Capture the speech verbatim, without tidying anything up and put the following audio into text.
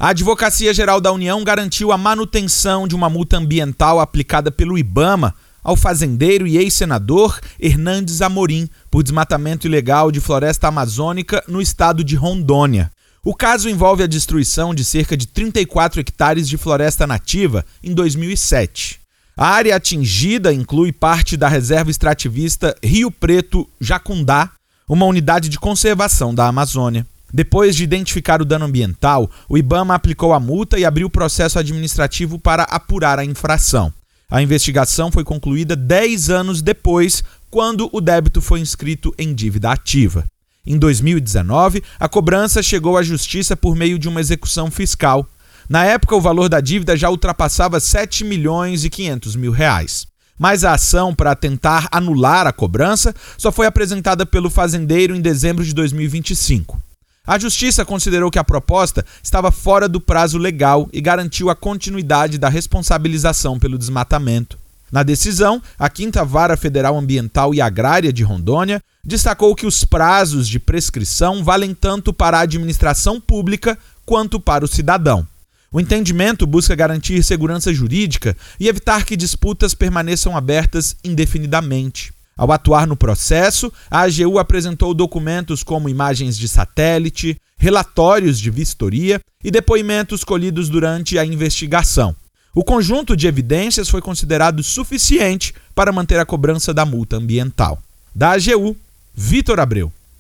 A Advocacia Geral da União garantiu a manutenção de uma multa ambiental aplicada pelo IBAMA ao fazendeiro e ex-senador Hernandes Amorim por desmatamento ilegal de floresta amazônica no estado de Rondônia. O caso envolve a destruição de cerca de trinta e quatro hectares de floresta nativa em dois mil e sete. A área atingida inclui parte da reserva extrativista Rio Preto Jacundá, uma unidade de conservação da Amazônia. Depois de identificar o dano ambiental, o IBAMA aplicou a multa e abriu o processo administrativo para apurar a infração. A investigação foi concluída dez anos depois, quando o débito foi inscrito em dívida ativa. Em dois mil e dezenove, a cobrança chegou à Justiça por meio de uma execução fiscal. Na época, o valor da dívida já ultrapassava sete milhões e quinhentos mil reais. Mas a ação para tentar anular a cobrança só foi apresentada pelo fazendeiro em dezembro de dois mil e vinte e cinco. A Justiça considerou que a proposta estava fora do prazo legal e garantiu a continuidade da responsabilização pelo desmatamento. Na decisão, a quinta Vara Federal Ambiental e Agrária de Rondônia destacou que os prazos de prescrição valem tanto para a administração pública quanto para o cidadão. O entendimento busca garantir segurança jurídica e evitar que disputas permaneçam abertas indefinidamente. Ao atuar no processo, a A G U apresentou documentos como imagens de satélite, relatórios de vistoria e depoimentos colhidos durante a investigação. O conjunto de evidências foi considerado suficiente para manter a cobrança da multa ambiental. Da A G U, Vitor Abreu.